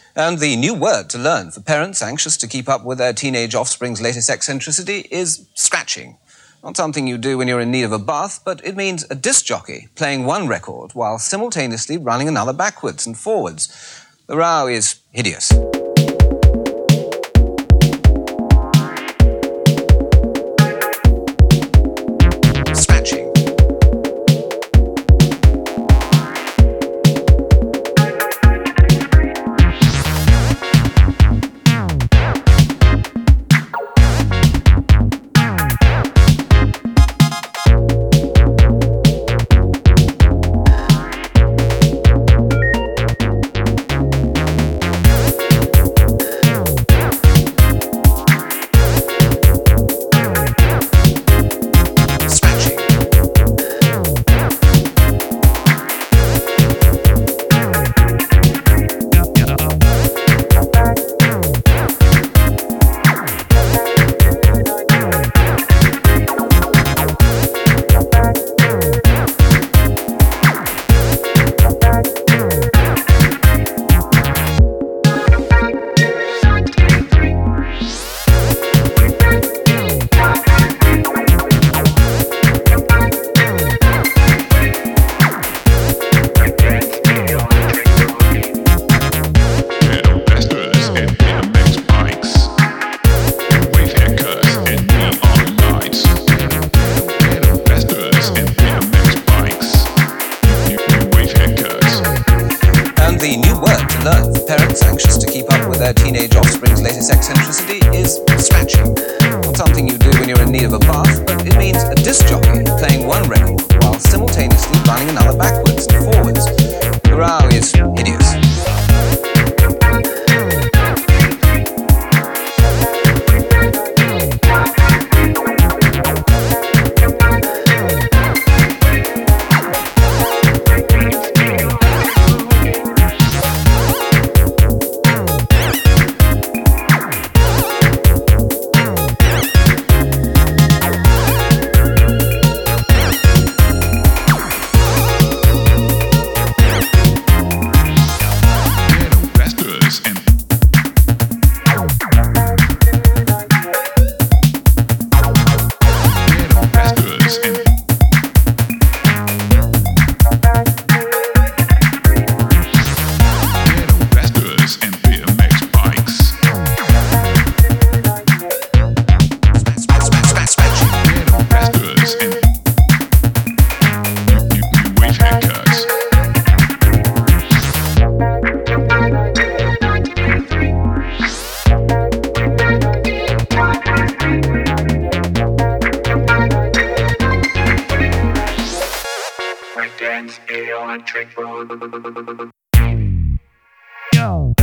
And the new word to learn for parents anxious to keep up with their teenage offspring's latest eccentricity is scratching. Not something you do when you're in need of a bath, but it means a disc jockey playing one record while simultaneously running another backwards and forwards. The row is hideous. Scratching. The new word to learn for parents anxious to keep up with their teenage offspring's latest eccentricity is scratching. Not something you do when you're in need of a bath, but it means a disc jockey playing one record while simultaneously running another backwards and forwards. The row is hideous. Yo.